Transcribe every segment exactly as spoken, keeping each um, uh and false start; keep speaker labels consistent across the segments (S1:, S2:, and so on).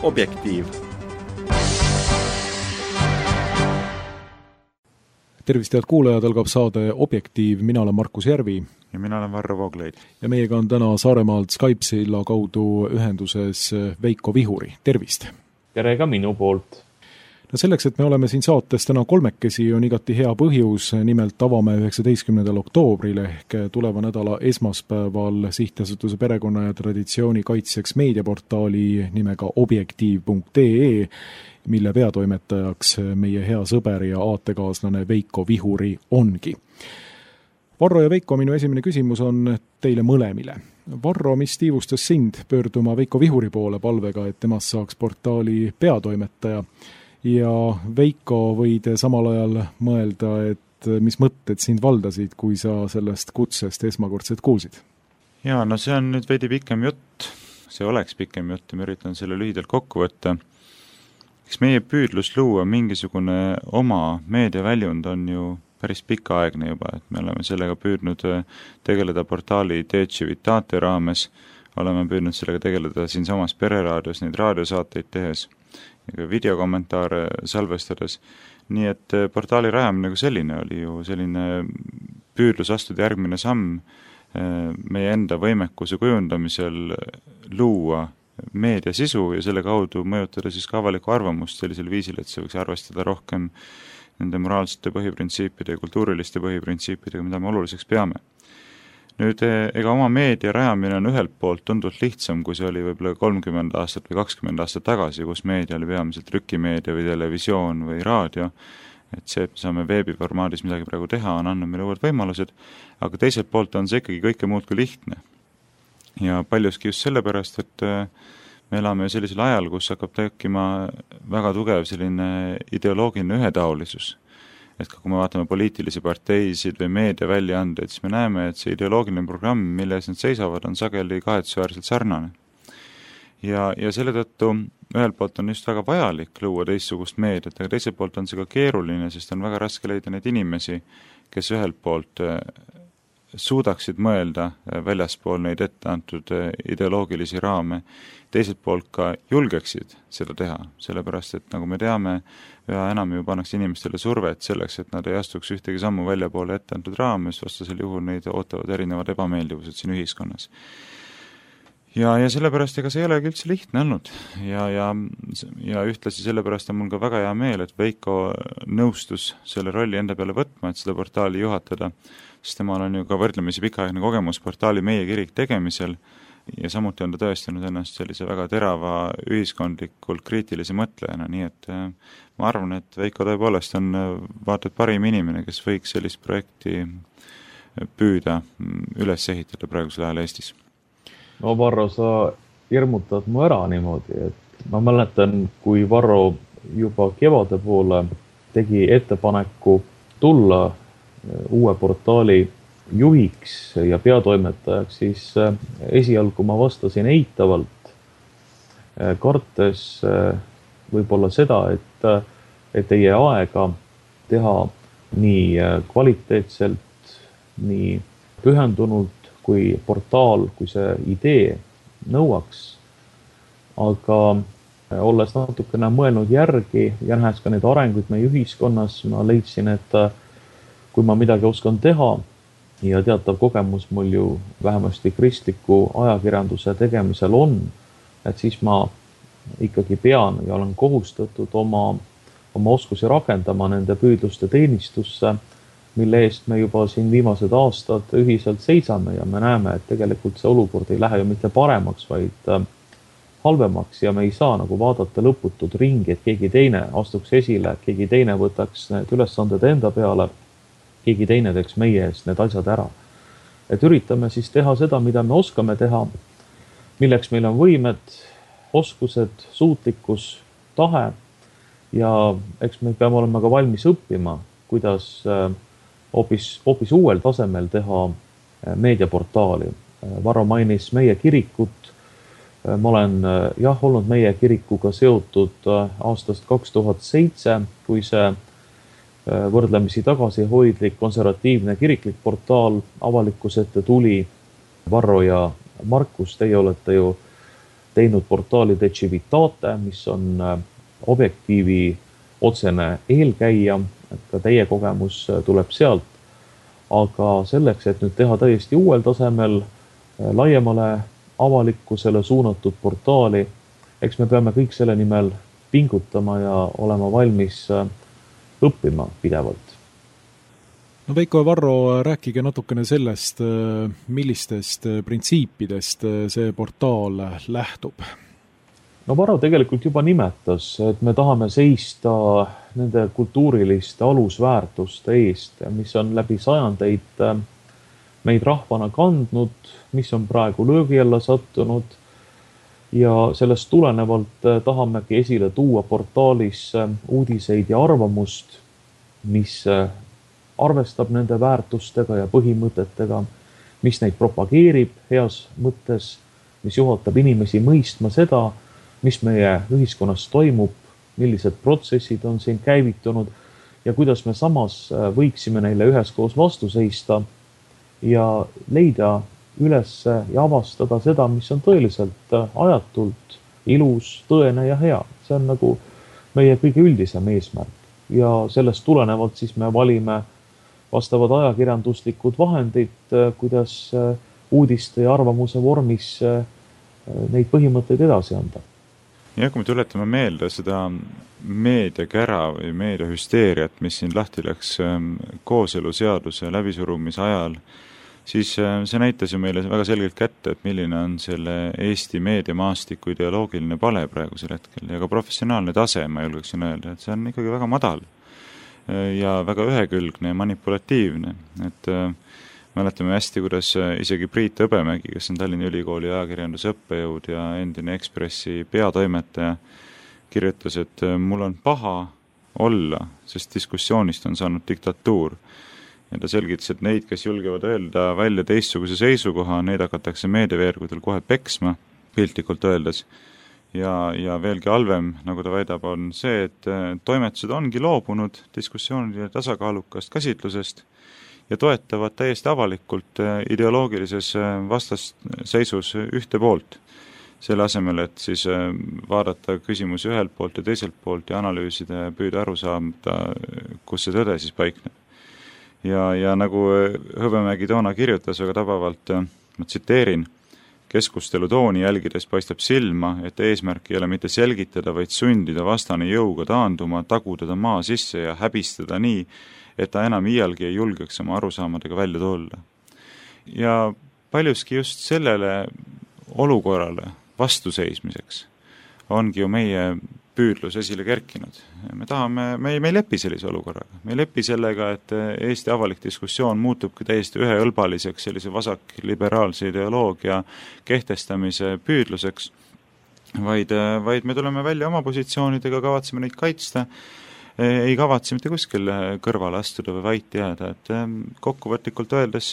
S1: Objektiiv.
S2: Tervist, head kuulajad, algab saade Objektiiv. Mina olen Markus Järvi.
S3: Ja mina olen Varro Vooglaid.
S2: Ja meiega on täna Saaremaalt Skype-silla kaudu ühenduses Veiko Vihuri. Tervist!
S4: Tere ka minu poolt!
S2: No selleks, et me oleme siin saates täna kolmekesi, on igati hea põhjus. Nimelt avame üheksateistkümnendal oktoobril ehk tuleva nädala esmaspäeval Sihtasutuse perekonna ja traditsiooni kaitseks meediaportaali nimega objektiiv punkt ee, mille peatoimetajaks meie hea sõber ja aatekaaslane Veiko Vihuri ongi. Varro ja Veiko, minu esimene küsimus on teile mõlemile. Varro, mis tiivustas sind pöörduma Veiko Vihuri poole palvega, et temast saaks portaali peatoimetaja? Ja Veiko, võid samal ajal mõelda, et mis mõtted sind valdasid, kui sa sellest kutsest esmakordselt kuulsid?
S3: Jaa, no see on nüüd veidi pikem jutt. See oleks pikem jutt ja ma üritan selle lühidalt kokku võtta. Eks meie püüdlus luua mingisugune oma meediaväljund on ju päris pikaaegne juba, et me oleme sellega püüdnud tegeleda portaali De Civitate raames, oleme püüdnud sellega tegeleda siin samas pereraadios neid raadiosaateid tehes ja videokommentaare salvestades. Nii et portaali rajamine kui selline oli ju selline püüdlus astuda järgmine samm meie enda võimekuse kujundamisel luua meediasisu ja selle kaudu mõjutada siis ka avalikku arvamust sellisel viisil, et see võiks arvestada rohkem nende moraalsete põhiprintsiipide ja kultuuriliste põhiprintsiipidega, mida me oluliseks peame. Nüüd, ega oma meedia rajamine on ühelt poolt tundult lihtsam, kui see oli võib-olla kolmkümmend aastat või kakskümmend aastat tagasi, kus meedia oli peamiselt trükimeedia või televisioon või raadio. Et see, et me saame veebiformaadis midagi praegu teha, on andnud meile uued võimalused, aga teiselt poolt on see ikkagi kõike muud kui lihtne. Ja paljuski just sellepärast, et me elame sellisel ajal, kus hakkab tekkima väga tugev selline ideoloogiline ühetaolisus. Et kui me vaatame poliitilisi parteisid või meediaväljaandeid, siis me näeme, et see ideoloogiline programm, mille ees nad seisavad, on sageli kahetsusväärselt sarnane. Ja, ja selle tõttu ühelt poolt on just väga vajalik luua teistsugust meediat, aga teiselt poolt on see ka keeruline, sest on väga raske leida neid inimesi, kes ühelt poolt suudaksid mõelda väljaspool neid ette antud ideoloogilisi raame, teiselt poolt ka julgeksid seda teha, sellepärast, et nagu me teame, üha enam ju pannakse inimestele survet selleks, et nad ei astuks ühtegi sammu väljapoole ette antud raames, vastasel juhul neid ootavad erinevad ebameeldivused siin ühiskonnas. Ja, ja sellepärast ega see ei olegi üldse lihtne olnud ja, ja, ja ühtlasi sellepärast on mul ka väga hea meel, et Veiko nõustus selle rolli enda peale võtma, et seda portaali juhatada, sest temal on ju ka võrdlemisi pikaaegne kogemus portaali Meie Kirik tegemisel ja samuti on ta tõestanud ennast sellise väga terava ühiskondlikult kriitilise mõtlejana, nii et ma arvan, et Veiko tõepoolest on vaatad parim inimene, kes võiks sellist projekti püüda üles ehitada praegusel ajal Eestis.
S4: No Varro, sa hirmutad mu ära niimoodi, et ma mäletan, kui Varro juba kevade poole tegi ettepaneku tulla uue portaali juhiks ja peatoimetajaks, siis esialgu ma vastasin eitavalt, kartes võib-olla seda, et, et ei jää aega teha nii kvaliteetselt, nii pühendunult kui portaal, kui see idee nõuaks. Aga olles natukene mõelnud järgi ja nähes ka need arenguid meie ühiskonnas, ma leidsin, et kui ma midagi oskan teha ja teatav kogemus mul ju vähemasti kristliku ajakirjanduse tegemisel on, et siis ma ikkagi pean ja olen kohustatud oma, oma oskusi rakendama nende püüdluste teenistusse, mille eest me juba siin viimased aastad ühiselt seisame ja me näeme, et tegelikult see olukord ei lähe ju mitte paremaks, vaid halvemaks ja me ei saa nagu vaadata lõputud ringi, et keegi teine astuks esile, keegi teine võtaks need ülesanded enda peale, keegi teine teeks meie eest need asjad ära. Et üritame siis teha seda, mida me oskame teha, milleks meil on võimed, oskused, suutlikkus, tahe ja eks me peame olema ka valmis õppima, kuidas hoopis, hoopis uuel tasemel teha meediaportaali. Varro mainis Meie Kirikut. Ma olen jah olnud Meie Kirikuga seotud aastast kaks tuhat seitse, kui see võrdlemisi tagasihoidlik konservatiivne kiriklik portaal avalikkuse ette tuli. Varro ja Markus, teie olete ju teinud portaali De Civitate, mis on Objektiivi otsene eelkäija, et ka teie kogemus tuleb sealt. Aga selleks, et nüüd teha täiesti uuel tasemel, laiemale avalikkusele suunatud portaali, eks me peame kõik selle nimel pingutama ja olema valmis õppima pidevalt.
S2: No Veiko ja Varro, rääkige natukene sellest, millistest printsiipidest see portaal lähtub.
S4: No Varro tegelikult juba nimetas, et me tahame seista nende kultuuriliste alusväärtuste eest, mis on läbi sajandeid meid rahvana kandnud, mis on praegu löögi alla sattunud ja sellest tulenevalt tahamegi esile tuua portaalis uudiseid ja arvamust, mis arvestab nende väärtustega ja põhimõtetega, mis neid propageerib heas mõttes, mis juhatab inimesi mõistma seda, mis meie ühiskonnas toimub, millised protsessid on siin käivitunud ja kuidas me samas võiksime neile üheskoos vastu seista ja leida üles ja avastada seda, mis on tõeliselt ajatult ilus, tõene ja hea. See on nagu meie kõige üldisem eesmärk ja sellest tulenevalt siis me valime vastavad ajakirjanduslikud vahendid, kuidas uudiste ja arvamuse vormis neid põhimõtteid edasi anda.
S3: Ja kui me tuletame meelde seda meediakära või meediahüsteeriat, mis siin lahti läks kooseluseaduse läbisurumise ajal, siis see näitas ju meile väga selgelt kätte, et milline on selle Eesti meediamaastiku ideoloogiline pale praegusel hetkel ja ka professionaalne tase, ma julgeksin öelda, et see on ikkagi väga madal ja väga ühekülgne ja manipulatiivne. Et mäletame hästi, kuidas isegi Priit Hõbemägi, kes on Tallinna Ülikooli ajakirjanduse õppejõud ja endine Ekspressi peatoimetaja, kirjutas, et mul on paha olla, sest diskussioonist on saanud diktatuur. Ja ta selgitas, et neid, kes julgevad öelda välja teistsuguse seisukoha, neid hakatakse meediaveergudel kohe peksma, piltlikult öeldes. Ja, ja veelgi halvem, nagu ta väidab, on see, et toimetused ongi loobunud diskussioonide tasakaalukast käsitlusest ja toetavad täiesti avalikult ideoloogilises vastasseisus ühte poolt. Selle asemel, et siis vaadata küsimusi ühelt poolt ja teiselt poolt ja analüüsida ja püüda aru saada, kus see tõde siis paikneb. Ja, ja nagu Hõbemägi toona kirjutas väga tabavalt, ma tsiteerin, keskustelu tooni jälgides paistab silma, et eesmärk ei ole mitte selgitada, vaid sundida vastane jõuga taanduma, tagudada maa sisse ja häbistada nii, et ta enam iialgi ei julgeks oma arusaamadega välja tulla. Ja paljuski just sellele olukorrale vastuseismiseks ongi ju meie püüdlus esile kerkinud. Me tahame, me ei, me ei lepi sellise olukorraga. Me ei lepi sellega, et Eesti avalik diskussioon muutubki täiesti üheõlbaliseks sellise vasak-liberaalse ideoloogia kehtestamise püüdluseks, vaid, vaid me tuleme välja oma positsioonidega, kavatseme neid kaitsta, ei kavatse mitte kuskil kõrvale astuda või vait jääda, et kokkuvõtlikult öeldes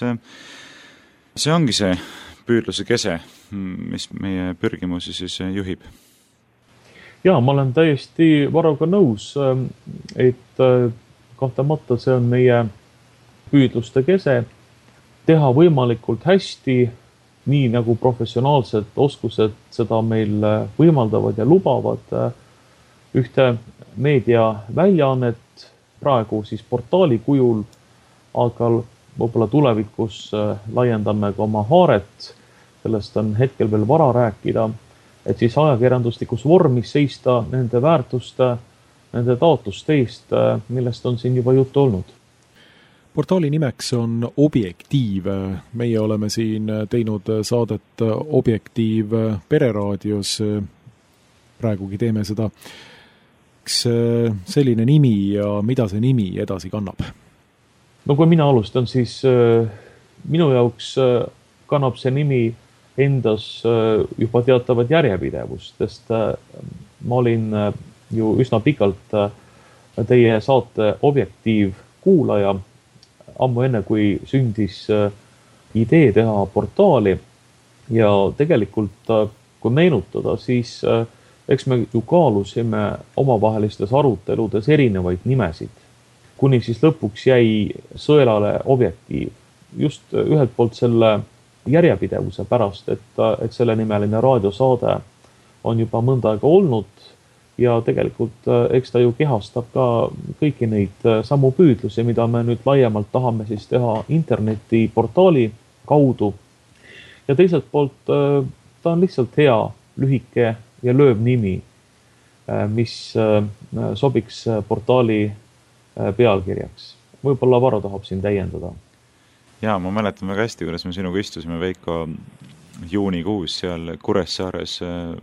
S3: see ongi see püüdluse kese, mis meie pürgimusi siis juhib.
S4: Ja, ma olen täiesti Varroga nõus, et kahtlemata see on meie püüdluste kese teha võimalikult hästi, nii nagu professionaalsed oskused seda meil võimaldavad ja lubavad ühte meediaväljaannet, praegu siis portaali kujul, aga võib-olla tulevikus laiendame ka oma haaret, sellest on hetkel veel vara rääkida, et siis ajakirjanduslikus vormis seista nende väärtuste, nende taotluste eest, millest on siin juba juttu olnud.
S2: Portaali nimeks on Objektiiv. Meie oleme siin teinud saadet Objektiiv Pereraadios. Praegugi teeme seda. Kas selline nimi ja mida see nimi edasi kannab?
S4: No kui mina alustan, siis minu jaoks kannab see nimi endas juba teatavat järjepidevust, sest ma olin ju üsna pikalt teie saate Objektiiv kuulaja, ammu enne kui sündis idee teha portaali ja tegelikult kui meenutada, siis eks me ju kaalusime omavahelistes aruteludes erinevaid nimesid, kuni siis lõpuks jäi sõelale Objektiiv. Just ühelt poolt selle järjepidevuse pärast, et, et selle nimeline raadiosaade on juba mõnda aega olnud ja tegelikult eks ta ju kehastab ka kõiki neid samu püüdlusi, mida me nüüd laiemalt tahame siis teha internetiportaali kaudu. Ja teiselt poolt ta on lihtsalt hea, lühike ja lööv nimi, mis sobiks portaali pealkirjaks. Võib-olla Varro tahab siin täiendada.
S3: Jaa, ma mäletan väga hästi, kuidas me sinuga istusime Veiko juunikuus seal Kuressaares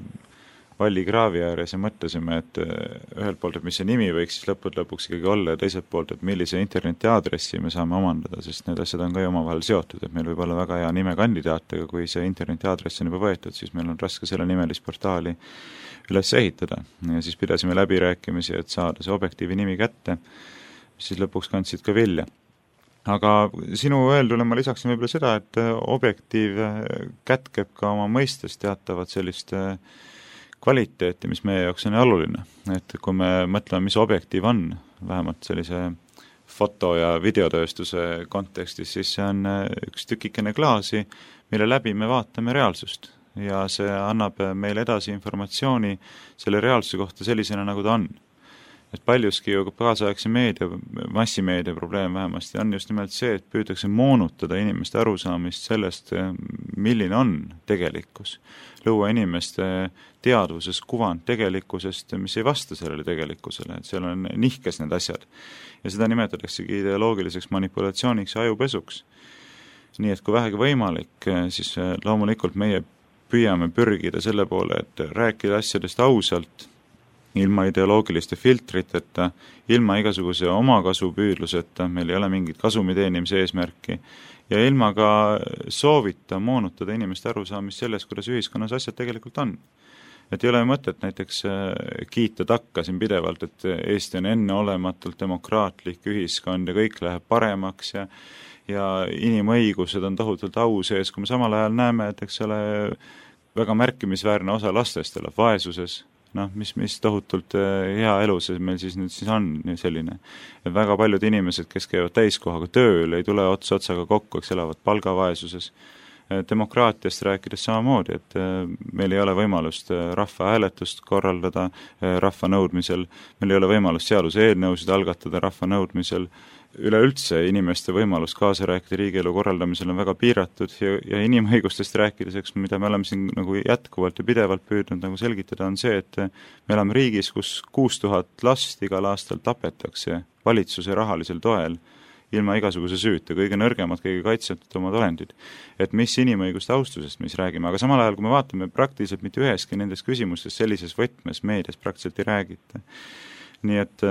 S3: Vallikraavi ääres ja mõtlesime, et ühelt poolt, et mis see nimi võiks siis lõpud lõpuks ikkagi olla ja teiselt poolt, et millise internetiaadressi me saame omandada, sest need asjad on ka ju omavahel seotud, et meil võib olla väga hea nimekandidaat, aga kui see internetiaadress on juba võetud, siis meil on raske selle nimelist portaali üles ehitada. Ja siis pidasime läbirääkimisi, et saada see objektiivi nimi kätte, mis siis lõpuks kandsid ka vilja. Aga sinu öeldule ma lisaksin võib-olla seda, et objektiiv kätkeb ka oma mõistes teatavat sellist kvaliteeti, mis meie jaoks on oluline. Et kui me mõtleme, mis objektiiv on, vähemalt sellise foto- ja videotööstuse kontekstis, siis see on üks tükikene klaasi, mille läbi me vaatame reaalsust. Ja see annab meile edasi informatsiooni selle reaalsuse kohta sellisena, nagu ta on. Et paljuski ju kaasaegse meedia, massimeedia probleem vähemasti on just nimelt see, et püütakse moonutada inimeste arusaamist sellest, milline on tegelikkus. Luua inimeste teadvuses kuvand tegelikkusest, mis ei vasta sellele tegelikkusele, et seal on nihkes need asjad. Ja seda nimetataksegi ideoloogiliseks manipulatsiooniks ja ajupesuks. Nii et kui vähegi võimalik, siis loomulikult meie püüame pürgida selle poole, et rääkida asjadest ausalt, ilma ideoloogiliste filtriteta, ilma igasuguse omakasupüüdluseta, meil ei ole mingit kasumi teenimise eesmärki, ja ilma ka soovita moonutada inimeste arusaamist sellest, kuidas ühiskonnas asjad tegelikult on. Et ei ole mõtet näiteks kiita takka siin pidevalt, et Eesti on enneolematult demokraatlik ühiskond ja kõik läheb paremaks ja, ja inimõigused on tohutult au sees, kui me samal ajal näeme, et eks ole väga märkimisväärne osa lastest elab vaesuses, noh, mis, mis tohutult hea elu see meil siis nüüd siis on selline. Et väga paljud inimesed, kes käivad täiskohaga tööl, ei tule ots otsaga kokku, eks elavad palgavaesuses. Demokraatiast rääkides samamoodi, et meil ei ole võimalust rahva hääletust korraldada rahva nõudmisel, meil ei ole võimalust seaduse eelnõusid algatada rahva nõudmisel, üleüldse inimeste võimalus kaasa rääkida riigielu korraldamisel on väga piiratud ja, ja inimõigustest rääkides, eks, mida me oleme siin nagu jätkuvalt ja pidevalt püüdnud nagu selgitada, on see, et me oleme riigis, kus kuus tuhat last igal aastal tapetakse valitsuse rahalisel toel ilma igasuguse süüta, kõige nõrgemad, kõige kaitsetud omad olendid. Et mis inimõiguste austusest me siis räägime, aga samal ajal, kui me vaatame praktiliselt mitte üheski nendest küsimustest sellises võtmes meedias praktiliselt ei räägita. Nii et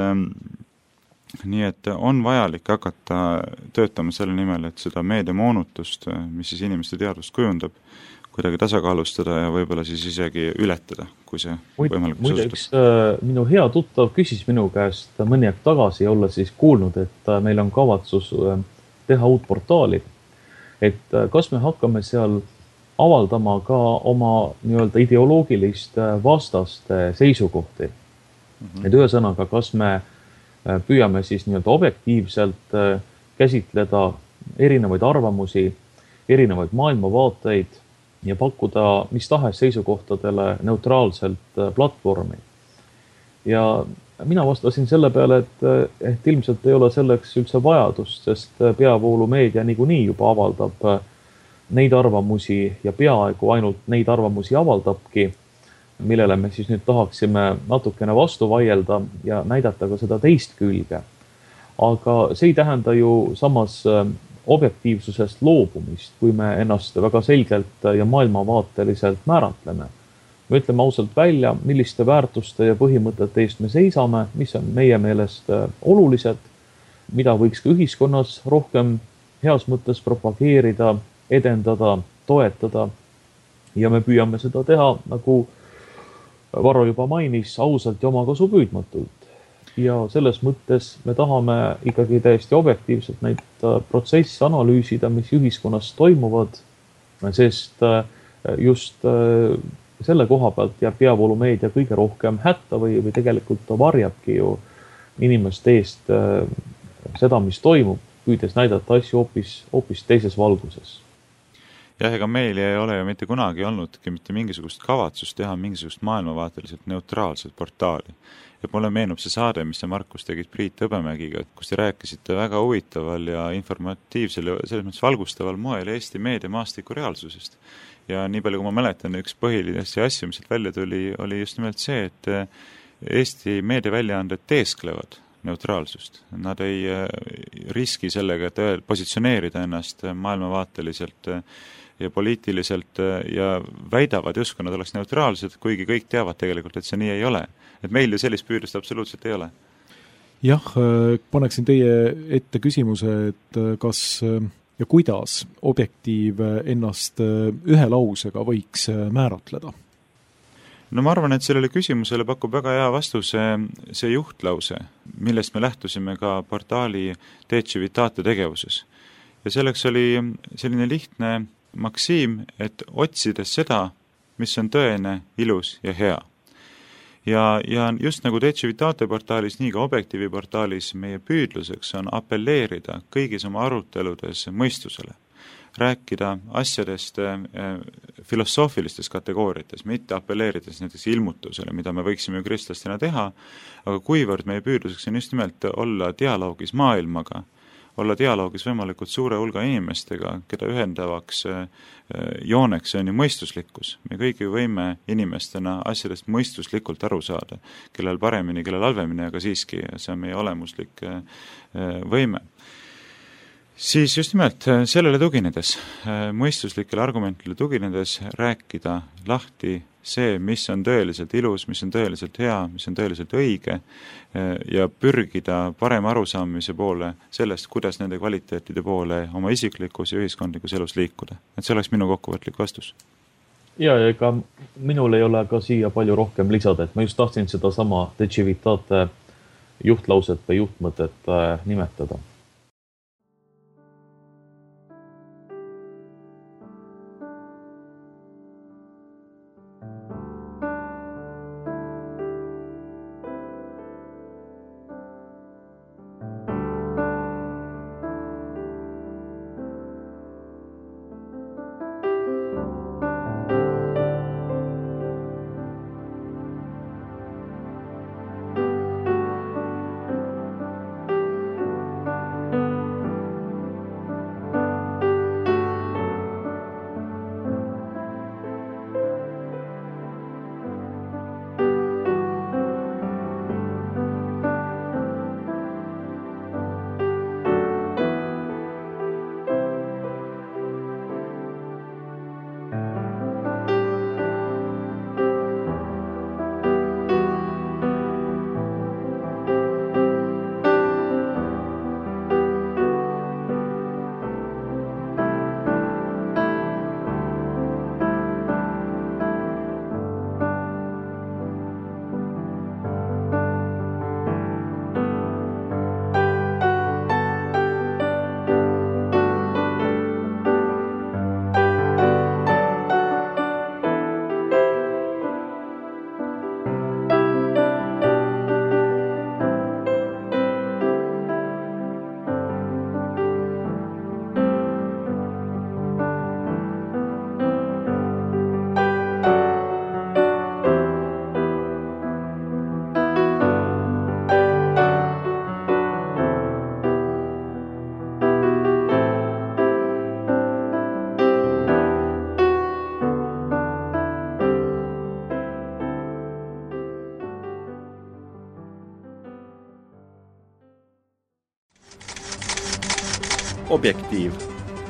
S3: Nii et on vajalik hakata töötama selle nimel, et seda meediamoonutust, mis siis inimeste teadvust kujundab, kuidagi tasakaalustada ja võib-olla siis isegi ületada, kui see võimalik
S4: muideks, minu hea tuttav küsis minu käest mõni aeg tagasi, olla siis kuulnud, et meil on kavatsus teha uut portaali. Et kas me hakkame seal avaldama ka oma nii-öelda ideoloogilist vastaste seisukohti. Mm-hmm. Et ühesõnaga, kas me püüame siis nii-öelda objektiivselt käsitleda erinevaid arvamusi, erinevaid maailmavaateid ja pakkuda mis tahes seisukohtadele neutraalselt platvormi. Ja mina vastasin selle peale, et, et ilmselt ei ole selleks üldse vajadust, sest peavoolumeedia niikuinii juba avaldab neid arvamusi ja peaaegu ainult neid arvamusi avaldabki, millele me siis nüüd tahaksime natukene vastu vaielda ja näidata ka seda teist külge. Aga see ei tähenda ju samas objektiivsusest loobumist, kui me ennast väga selgelt ja maailmavaateliselt määratleme. Me ütleme ausalt välja, milliste väärtuste ja põhimõtete eest me seisame, mis on meie meelest olulised, mida võiks ka ühiskonnas rohkem heas mõttes propageerida, edendada, toetada. Ja me püüame seda teha, nagu Varro juba mainis, ausalt ja omakasu püüdmatult. Ja selles mõttes me tahame ikkagi täiesti objektiivselt neid protsesse analüüsida, mis ühiskonnas toimuvad, sest just selle koha pealt jääb peavoolumeedia kõige rohkem hätta või, või tegelikult varjabki ju inimeste eest seda, mis toimub, püüdes näidata asju hoopis, hoopis teises valguses.
S3: jah, ega meil ei ole ju mitte kunagi olnudki mitte mingisugust kavatsust teha mingisugust maailmavaateliselt neutraalset portaali. Ja mulle meenub see saade, mis te Markus tegid Priit Hõbemägiga, kus te rääkisite väga huvitaval ja informatiivsel ja selles mõttes valgustaval moel Eesti meediamaastiku reaalsusest. Ja nii palju, kui ma mäletan, üks põhilisi asju, mis välja tuli, oli just nimelt see, et Eesti meediaväljaanded teesklevad neutraalsust. Nad ei riski sellega, et positsioneerida ennast maailmavaateliselt ja poliitiliselt ja väidavad justkui nad oleks neutraalsed, kuigi kõik teavad tegelikult, et see nii ei ole. Et meil ju sellist püüdlust absoluutselt ei ole.
S2: Jah, paneksin teie ette küsimuse, et kas ja kuidas Objektiiv ennast ühe lausega võiks määratleda?
S3: No ma arvan, et sellele küsimusele pakub väga hea vastuse see juhtlause, millest me lähtusime ka portaali De Civitate tegevuses. Ja selleks oli selline lihtne maksiim, et otsides seda, mis on tõene, ilus ja hea. Ja, ja just nagu De Civitate portaalis, nii ka Objektiivi portaalis meie püüdluseks on appelleerida kõigis oma aruteludes mõistusele. Rääkida asjadest filosoofilistes kategooriates, mitte appelleerides näiteks ilmutusele, mida me võiksime ju kristlastena teha, aga kuivõrd meie püüdluseks on just nimelt olla dialoogis maailmaga, olla dialoogis võimalikult suure hulga inimestega, keda ühendavaks jooneks on ju mõistuslikkus. Me kõigi võime inimestena asjadest mõistuslikult aru saada, kellel paremini, kellel halvemini, aga siiski see on meie olemuslik võime. Siis just nimelt sellele tuginedes, mõistuslikele argumentile tuginedes rääkida lahti see, mis on tõeliselt ilus, mis on tõeliselt hea, mis on tõeliselt õige ja pürgida parema arusaamise poole sellest, kuidas nende kvaliteetide poole oma isiklikus ja ühiskondlikus elus liikuda. Et see oleks minu kokkuvõtlik vastus.
S4: Ja, ega minul ei ole ka siia palju rohkem lisada, et ma just tahtsin seda sama De Civitate juhtlauset või juhtmõtet nimetada.
S1: Objektiiv.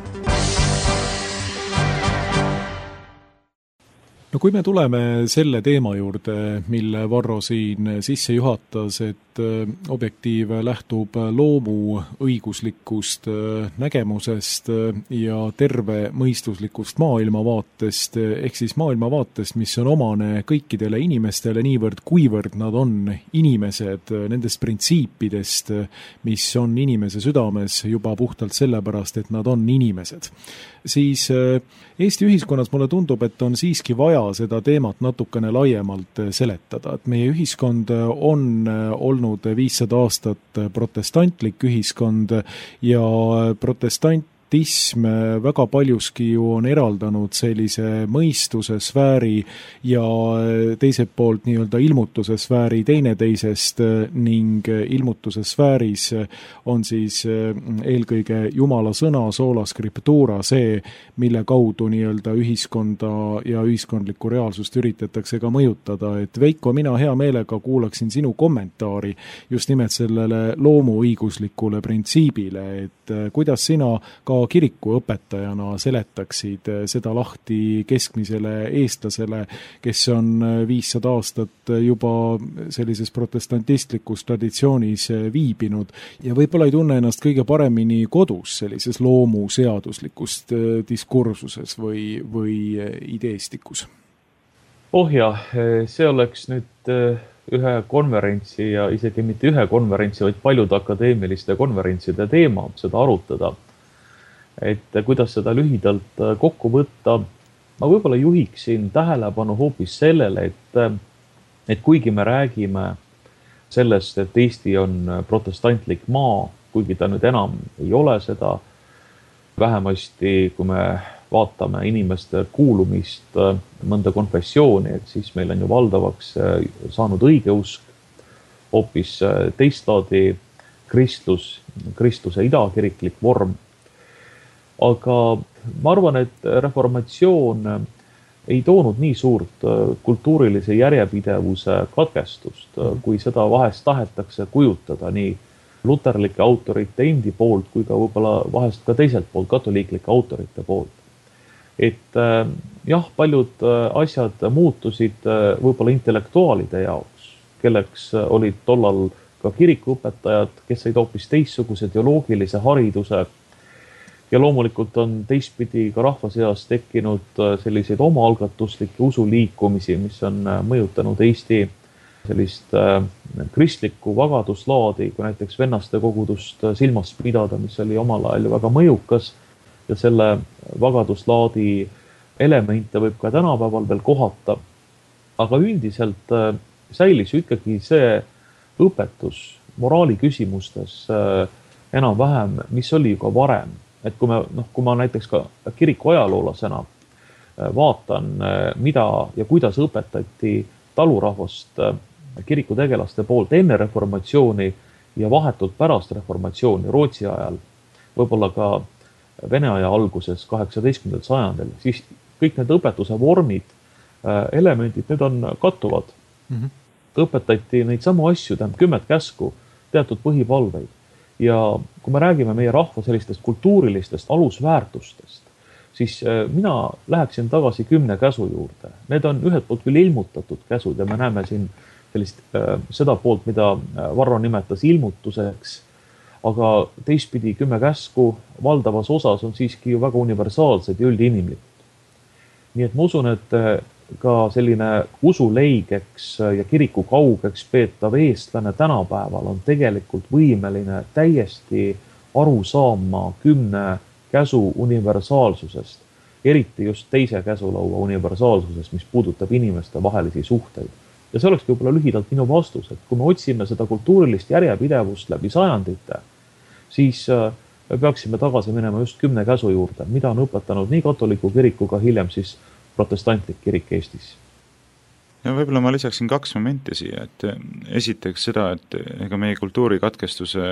S2: No kui me tuleme selle teema juurde, mille Varro siin sisse juhatas, et Objektiiv lähtub loomu õiguslikust nägemusest ja terve mõistuslikust maailmavaatest, ehk siis maailmavaatest, mis on omane kõikidele inimestele niivõrd, kuivõrd nad on inimesed, nendest printsiipidest, mis on inimese südames juba puhtalt sellepärast, et nad on inimesed. Siis Eesti ühiskonnas mulle tundub, et on siiski vaja seda teemat natukene laiemalt seletada, et meie ühiskond on olnud viissada aastat protestantlik ühiskond ja protestant protestantism väga paljuski ju on eraldanud sellise mõistuse sfääri ja teiselt poolt nii-öelda ilmutuse sfääri teineteisest ning ilmutuse sfääris on siis eelkõige Jumala sõna, sola scriptura, see, mille kaudu nii-öelda ühiskonda ja ühiskondlikku reaalsust üritatakse ka mõjutada. Et Veiko, mina hea meelega kuulaksin sinu kommentaari just nimelt sellele loomuõiguslikule printsiibile, et kuidas sina ka kiriku õpetajana seletaksid seda lahti keskmisele eestlasele, kes on viissada aastat juba sellises protestantistlikus traditsioonis viibinud ja võib-olla ei tunne ennast kõige paremini kodus sellises loomuseaduslikust diskursuses või, või ideestikus?
S4: Oh jah, see oleks nüüd ühe konverentsi ja isegi mitte ühe konverentsi, vaid paljude akadeemiliste konverentside teema seda arutada. Et kuidas seda lühidalt kokku võtta, ma võib-olla juhiksin tähelepanu hoopis sellele, et, et kuigi me räägime sellest, et Eesti on protestantlik maa, kuigi ta nüüd enam ei ole seda, vähemasti kui me vaatame inimeste kuulumist mõnda konfessiooni, et siis meil on ju valdavaks saanud õigeusk, hoopis teist laadi kristlus, kristluse idakiriklik vorm. Aga ma arvan, et reformatsioon ei toonud nii suurt kultuurilise järjepidevuse katkestust, kui seda vahest tahetakse kujutada nii luterlike autorite endi poolt, kui ka võib-olla vahest ka teiselt poolt katoliiklike autorite poolt. Et jah, paljud asjad muutusid võib-olla intellektuaalide jaoks, kelleks olid tollal ka kirikuõpetajad, kes said hoopis teistsuguse teoloogilise hariduse. Ja loomulikult on teistpidi ka rahva seas tekkinud selliseid omaalgatuslikke usuliikumisi, mis on mõjutanud Eesti sellist kristlikku vagaduslaadi, kui näiteks vennaste kogudust silmas pidada, mis oli omal ajal väga mõjukas ja selle vagaduslaadi elemente võib ka tänapäeval veel kohata. Aga üldiselt säilis ikkagi see õpetus moraali küsimustes enam-vähem, mis oli ka varem. Et kui, me, noh, kui ma näiteks ka kiriku ajaloolasena vaatan, mida ja kuidas õpetati talurahvast kirikutegelaste poolt enne reformatsiooni ja vahetult pärast reformatsiooni Rootsi ajal, võib-olla ka Vene aja alguses kaheksateistkümnendal sajandil, siis kõik need õpetuse vormid, elemendid, need on kattuvad. Mm-hmm. Õpetati neid samu asju, tähendab kümmet käsku, teatud põhipalveid. Ja kui me räägime meie rahva sellistest kultuurilistest alusväärtustest, siis mina läheksin tagasi kümne käsu juurde. Need on ühed poolt küll ilmutatud käsud ja me näeme siin sellist, seda poolt, mida Varro nimetas ilmutuseks, aga teistpidi kümme käsku valdavas osas on siiski ju väga universaalsed ja üldinimlikud. Nii et ma usun, et ka selline usuleigeks ja kiriku kaugeks peetav eestlane tänapäeval on tegelikult võimeline täiesti aru saama kümne käsu universaalsusest, eriti just teise käsulaua universaalsusest, mis puudutab inimeste vahelisi suhteid. Ja see oleks võib-olla lühidalt minu vastus, et kui me otsime seda kultuurilist järjepidevust läbi sajandite, siis me peaksime tagasi minema just kümne käsu juurde, mida on õpetanud nii katoliku kirikuga hiljem siis protestantlik kirik Eestis.
S3: Ja võib-olla ma lisaksin kaks momenti siia, et esiteks seda, et ega meie kultuurikatkestuse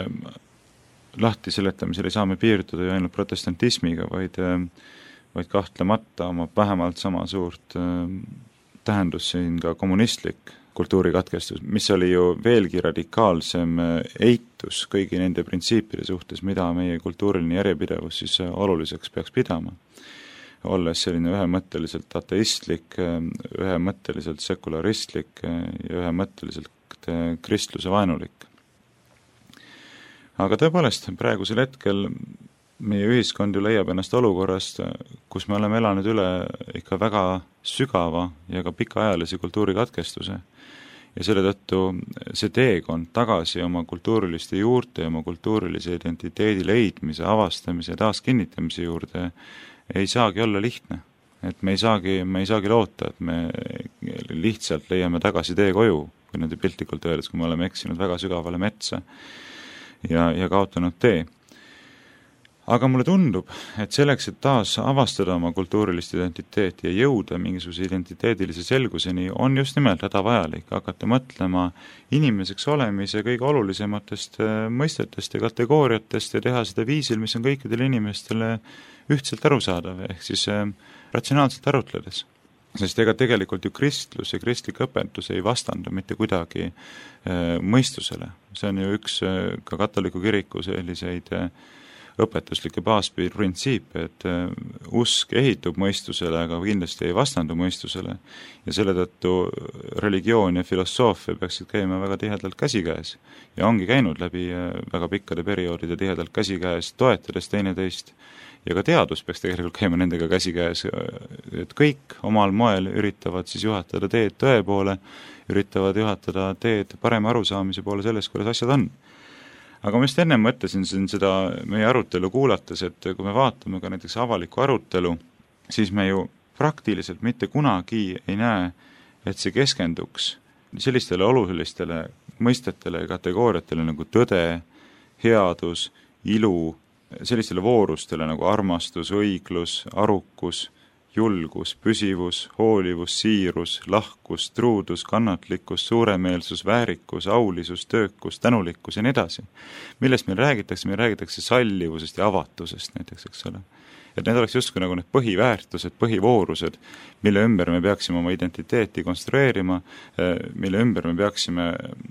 S3: lahti seletamisel ei saa me piirduda ju ainult protestantismiga, vaid, vaid kahtlemata oma vähemalt sama suurt tähendus siin ka kommunistlik kultuurikatkestus, mis oli ju veelgi radikaalsem eitus kõigi nende printsiipide suhtes, mida meie kultuuriline järjepidevus siis oluliseks peaks pidama. Olles selline ühemõtteliselt ateistlik, ühemõtteliselt sekularistlik ja ühemõtteliselt kristluse vaenulik. Aga tõepoolest, praegusel hetkel meie ühiskond ju leiab ennast olukorrast, kus me oleme elanud üle ikka väga sügava ja ka pikaajalise kultuurikatkestuse. Ja selle tõttu see teekond tagasi oma kultuuriliste juurte ja oma kultuurilise identiteedi leidmise, avastamise ja taas kinnitamise juurde ei saagi olla lihtne. Et me ei saagi, me ei saagi loota, et me lihtsalt leiame tagasi tee koju, kui nende piltlikult öeldes, kui me oleme eksinud väga sügavale metsa ja, ja kaotanud tee. Aga mulle tundub, et selleks, et taas avastada oma kultuurilist identiteeti ja jõuda mingisuguse identiteedilise selguseni, on just nimelt hädavajalik hakata mõtlema inimeseks olemise kõige olulisematest mõistetest ja kategooriatest ja teha seda viisil, mis on kõikidele inimestele ühtselt arusaadav, ehk siis ratsionaalselt arutledes. Sest ega tegelikult ju kristlus ja kristlik õpetus ei vastandu mitte kuidagi mõistusele. See on ju üks ka katoliku kiriku selliseid õpetuslikke baasprintsiipe, et usk ehitub mõistusele, aga kindlasti ei vastandu mõistusele. Ja selle tõttu religioon ja filosoofia peaksid käima väga tihedalt käsikäes ja ongi käinud läbi väga pikkade perioodide tihedalt käsikäes, toetades teineteist. Ja ka teadus peaks tegelikult käima nendega käsikäes, et kõik omal moel üritavad siis juhatada teed tõe poole, üritavad juhatada teed parema arusaamise poole sellest, kuidas asjad on. Aga ma just enne mõtlesin siin seda meie arutelu kuulates, et kui me vaatame ka näiteks avalikku arutelu, siis me ju praktiliselt mitte kunagi ei näe, et see keskenduks sellistele olulistele mõistetele ja kategooriatele nagu tõde, headus, ilu, sellistele voorustele nagu armastus, õiglus, arukus, julgus, püsivus, hoolivus, siirus, lahkus, truudus, kannatlikkus, suuremeelsus, väärikus, aulisus, töökus, tänulikkus ja nii edasi. Millest meil räägitakse, meil räägitakse sallivusest ja avatusest näiteks, eks ole. Et need oleks justkui nagu need põhiväärtused, põhivoorused, mille ümber me peaksime oma identiteeti konstrueerima, mille ümber me peaksime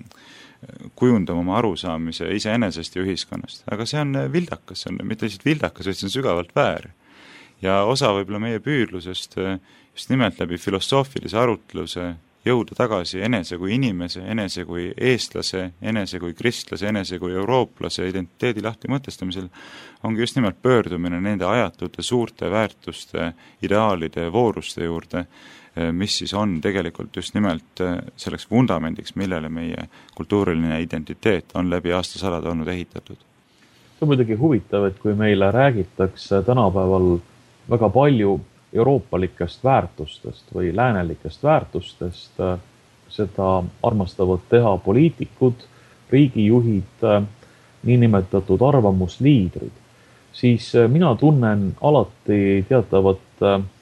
S3: kujundama oma arusaamise iseenesest ja ühiskonnast. Aga see on vildakas, see on mitte lihtsalt vildakas, vaid see on sügavalt väär. Ja osa võib-olla meie püüdlusest just nimelt läbi filosoofilise arutluse jõuda tagasi enese kui inimese, enese kui eestlase, enese kui kristlase, enese kui eurooplase identiteedi lahti mõtestamisel ongi just nimelt pöördumine nende ajatute suurte väärtuste, ideaalide ja vooruste juurde, mis siis on tegelikult just nimelt selleks vundamendiks, millele meie kultuuriline identiteet on läbi aastasadade olnud ehitatud.
S4: See on muidugi huvitav, et kui meile räägitakse tänapäeval väga palju euroopalikest väärtustest või läänelikest väärtustest, seda armastavad teha poliitikud, riigijuhid, niinimetatud arvamusliidrid, siis mina tunnen alati teatavat,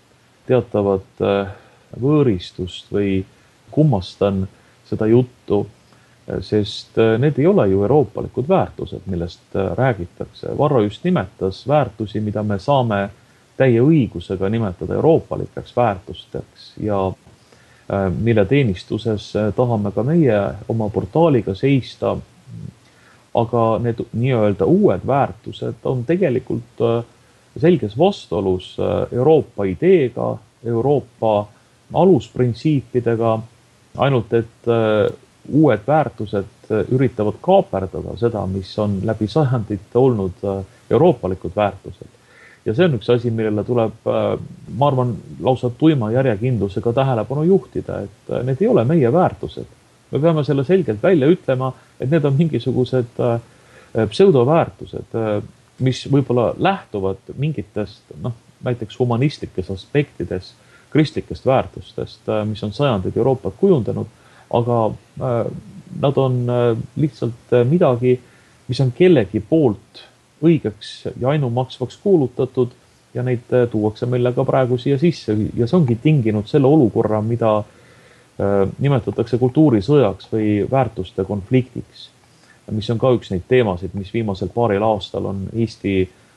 S4: teatavat võõristust või kummastan seda juttu, sest need ei ole ju euroopalikud väärtused, millest räägitakse. Varro just nimetas väärtusi, mida me saame täie õigusega nimetada euroopalikeks väärtusteks ja mille teenistuses tahame ka meie oma portaaliga seista. Aga need nii-öelda uued väärtused on tegelikult selges vastuolus Euroopa ideega, Euroopa alusprintsiipidega, ainult et uued väärtused üritavad kaaperdada seda, mis on läbi sajandite olnud euroopalikud väärtused. Ja see on üks asi, millele tuleb, ma arvan, lausa tuima järjekindlusega tähelepanu juhtida, et need ei ole meie väärtused. Me peame selle selgelt välja ütlema, et need on mingisugused pseudoväärtused, mis võib-olla lähtuvad mingitest, noh, näiteks humanistlikes aspektides, kristlikest väärtustest, mis on sajandid Euroopat kujundanud, aga nad on lihtsalt midagi, mis on kellegi poolt õigeks ja ainumaksvaks kuulutatud ja neid tuuakse meile ka praegu siia sisse ja see ongi tinginud selle olukorra, mida nimetatakse kultuurisõjaks või väärtuste konfliktiks, mis on ka üks neid teemasid, mis viimasel paaril aastal on Eesti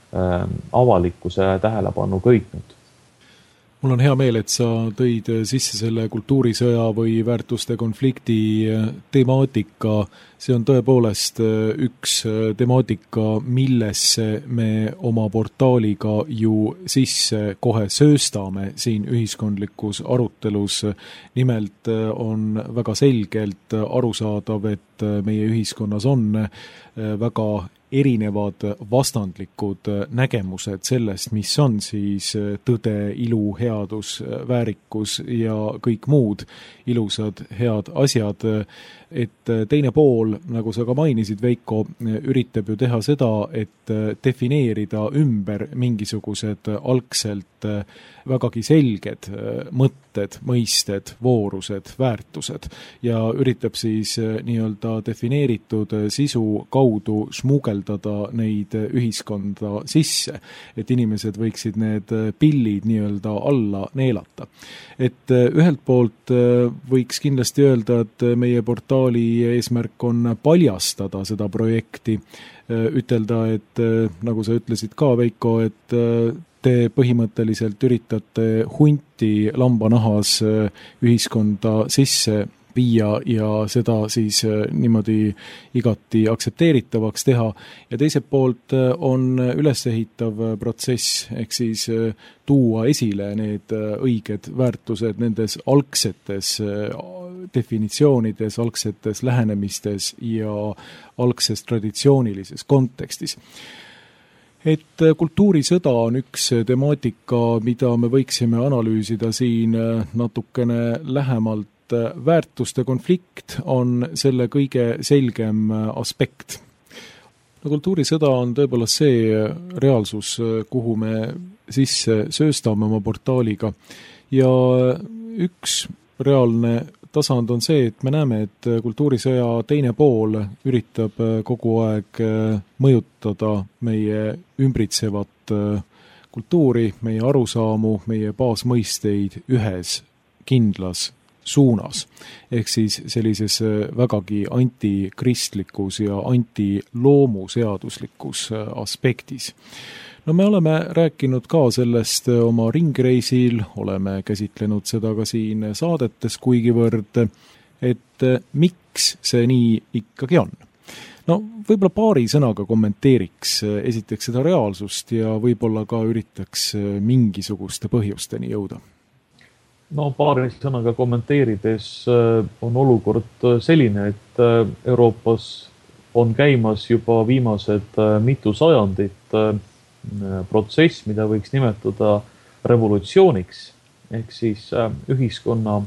S4: avalikkuse tähelepanu köitnud.
S2: Mul on hea meel, et sa tõid sisse selle kultuurisõja või väärtuste konflikti temaatika. See on tõepoolest üks temaatika, millesse me oma portaaliga ju sisse kohe sööstame siin ühiskondlikus arutelus. Nimelt on väga selgelt arusaadav, et meie ühiskonnas on väga erinevad vastandlikud nägemused sellest, mis on siis tõde, ilu, headus, väärikus ja kõik muud ilusad, head asjad. Et teine pool, nagu sa ka mainisid, Veiko, üritab ju teha seda, et defineerida ümber mingisugused algselt vägagi selged mõtted, mõisted, voorused, väärtused ja üritab siis nii-öelda defineeritud sisu kaudu smuugeldada sukeldada neid ühiskonda sisse, et inimesed võiksid need pillid nii-öelda alla neelata. Et ühelt poolt võiks kindlasti öelda, et meie portaali eesmärk on paljastada seda projekti, ütelda, et nagu sa ütlesid ka, Veiko, et te põhimõtteliselt üritate hunti lambanahas ühiskonda sisse viia ja seda siis niimoodi igati aktsepteeritavaks teha. Ja teiselt poolt on ülesehitav protsess, ehk siis tuua esile need õiged väärtused nendes algsetes definitsioonides, algsetes lähenemistes ja algses traditsioonilises kontekstis. Et kultuurisõda on üks temaatika, mida me võiksime analüüsida siin natukene lähemalt. Väärtuste konflikt on selle kõige selgem aspekt. No, kultuurisõda on tõepoolest see reaalsus, kuhu me sisse sööstame oma portaaliga. Ja üks reaalne tasand on see, et me näeme, et kultuurisõja teine pool üritab kogu aeg mõjutada meie ümbritsevat kultuuri, meie arusaamu, meie baasmõisteid ühes kindlas suunas, ehk siis sellises vägagi antikristlikus ja antiloomuseaduslikus aspektis. No me oleme rääkinud ka sellest oma ringreisil, oleme käsitlenud seda ka siin saadetes kuigivõrd, et miks see nii ikkagi on. No võib-olla paari sõnaga kommenteeriks esiteks seda reaalsust ja võib-olla ka üritaks mingisuguste põhjusteni jõuda.
S4: No paari sõnaga kommenteerides on olukord selline, et Euroopas on käimas juba viimased mitu sajandit protsess, mida võiks nimetada revolutsiooniks, ehk siis ühiskonna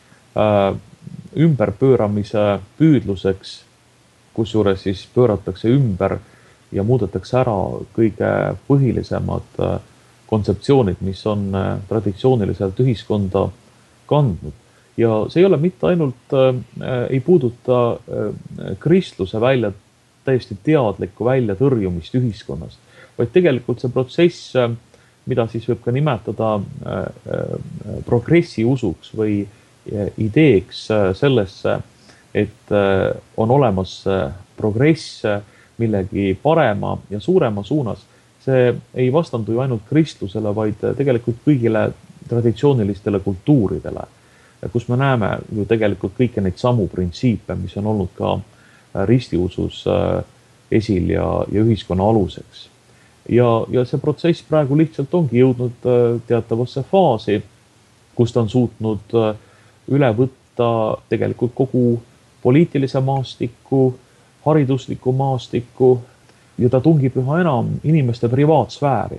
S4: ümberpööramise püüdluseks, kusjuures siis pööratakse ümber ja muudetakse ära kõige põhilisemad kontseptsioonid, mis on traditsiooniliselt ühiskonda kandnud. Ja see ei ole mitte ainult, ei puuduta kristluse välja, täiesti teadlikku välja tõrjumist ühiskonnast, vaid tegelikult see protsess, mida siis võib ka nimetada progressi usuks või ideeks sellesse, et on olemas progress millegi parema ja suurema suunas, see ei vastandu ju ainult kristlusele, vaid tegelikult kõigile traditsioonilistele kultuuridele, kus me näeme ju tegelikult kõiki neid samu printsiipe, mis on olnud ka ristiusus esil ja, ja ühiskonna aluseks. Ja, ja see protsess praegu lihtsalt ongi jõudnud teatavasse faasi, kus ta on suutnud üle võtta tegelikult kogu poliitilise maastiku, haridusliku maastiku, ja ta tungib üha enam inimeste privaatsfääri,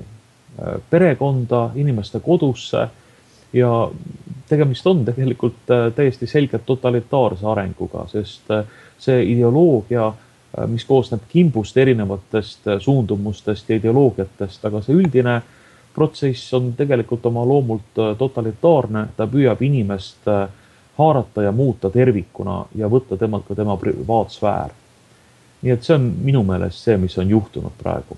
S4: perekonda, inimeste kodusse ja tegemist on tegelikult täiesti selgelt totalitaarse arenguga, sest see ideoloogia, mis koosneb kimbust erinevatest suundumustest ja ideoloogiatest, aga see üldine protsess on tegelikult oma loomult totalitaarne, ta püüab inimest haarata ja muuta tervikuna ja võtta temalt ka tema privaatsfäär. Nii et see on minu meelest see, mis on juhtunud praegu.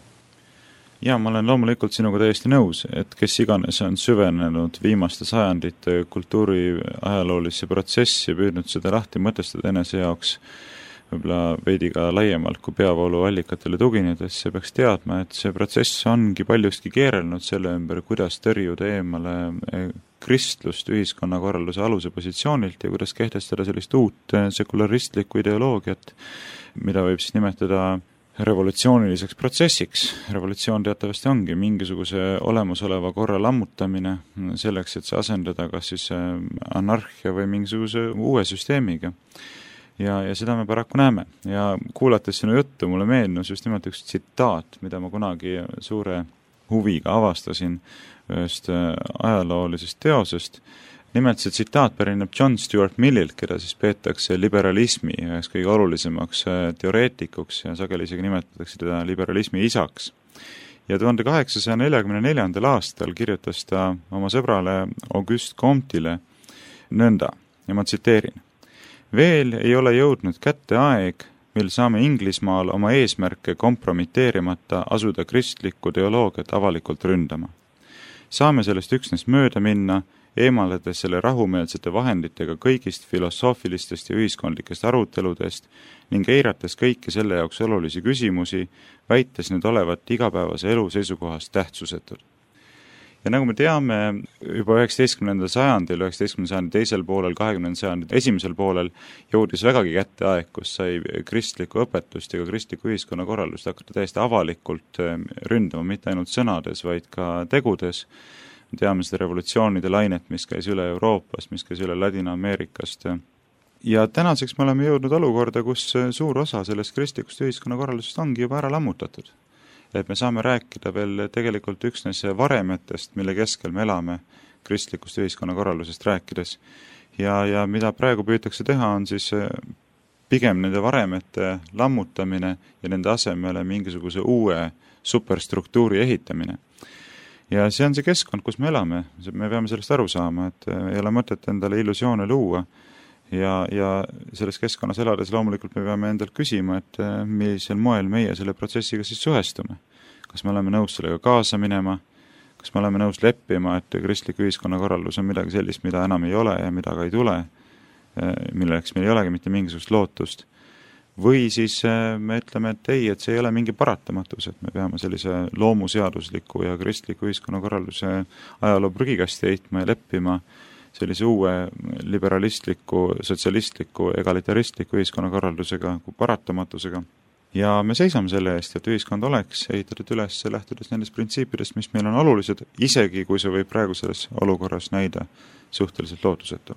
S3: Ja, ma olen loomulikult sinuga täiesti nõus, et kes iganes on süvenenud viimaste sajandite kultuuri ajaloolisse protsessi ja püüdnud seda lahti mõtestada enese jaoks võib-olla veidi ka laiemalt kui peavoolu allikatele tuginedes, see peaks teadma, et see protsess ongi paljustki keerelnud selle ümber, kuidas tõrjuda eemale kristlust ühiskonnakorralduse aluse positsioonilt ja kuidas kehtestada sellist uut sekularistlikku ideoloogiat, mida võib siis nimetada revolutsiooniliseks protsessiks. Revolutsioon teatavasti ongi mingisuguse olemasoleva korra lammutamine selleks, et see asendada kas siis anarhia või mingisuguse uue süsteemiga. Ja, ja seda me paraku näeme. Ja kuulates sinu juttu, mulle meenus just nimelt üks tsitaat, mida ma kunagi suure huviga avastasin ühest ajaloolisest teosest. Nimelt see tsitaat pärineb John Stuart Millilt, keda siis peetakse liberalismi üheks kõige olulisemaks teoreetikuks ja sageli isegi nimetatakse teda liberalismi isaks. Ja tuhande kaheksasaja neljakümne neljandal aastal kirjutas ta oma sõbrale Auguste Comte'ile nõnda, ja ma tsiteerin. Veel ei ole jõudnud kätte aeg, mil saame Inglismaal oma eesmärke kompromiteerimata asuda kristlikku teoloogiat avalikult ründama. Saame sellest üksnes mööda minna, eemaldades selle rahumeelsete vahenditega kõigist filosoofilistest ja ühiskondlikest aruteludest ning eirates kõiki selle jaoks olulisi küsimusi, väites need olevat igapäevase elu seisukohast tähtsusetud. Ja nagu me teame, juba üheksateistkümnendal sajandil, üheksateistkümnenda sajandi teisel poolel, kahekümnendal sajandi esimesel poolel jõudis vägagi kätte aeg, kus sai kristlikku õpetust ja ka kristlikku ühiskonnakorraldust hakata täiesti avalikult ründama, mitte ainult sõnades, vaid ka tegudes. Me teame seda revolutsioonide lainet, mis käis üle Euroopast, mis käis üle Ladina-Ameerikast. Ja tänaseks me oleme jõudnud olukorda, kus suur osa sellest kristlikust ühiskonnakorraldusest ongi juba ära lammutatud. Et me saame rääkida veel tegelikult üksnes varemetest, mille keskel me elame kristlikust ühiskonnakorraldusest rääkides. Ja, ja mida praegu püütakse teha, on siis pigem nende varemete lammutamine ja nende asemele mingisuguse uue superstruktuuri ehitamine. Ja see on see keskkond, kus me elame. Me peame sellest aru saama, et ei ole mõtet endale illusioone luua. Ja, ja selles keskkonnas elades loomulikult me peame endalt küsima, et millisel moel meie selle protsessiga siis suhestume. Kas me oleme nõus sellega kaasa minema, kas me oleme nõus leppima, et kristlik ühiskonnakorraldus on midagi sellist, mida enam ei ole ja mida ka ei tule, milleks meil ei olegi mitte mingisugust lootust. Või siis me ütleme, et ei, et see ei ole mingi paratamatus, et me peame sellise loomuseadusliku ja kristliku ühiskonnakorralduse ajaloo prügikasti heitma ja leppima sellise uue liberalistliku, sotsialistliku, egalitaristliku ühiskonnakorraldusega kui paratamatusega. Ja me seisame selle eest, et ühiskond oleks ehitatud üles lähtudes nendest printsiipidest, mis meil on olulised, isegi kui see võib praegu selles olukorras näida suhteliselt lootusetu.